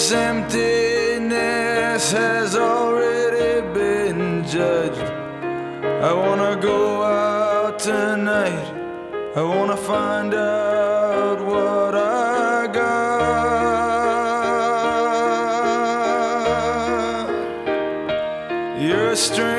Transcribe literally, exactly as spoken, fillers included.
This emptiness has already been judged. I wanna go out tonight. I wanna find out what I got. You're a stranger.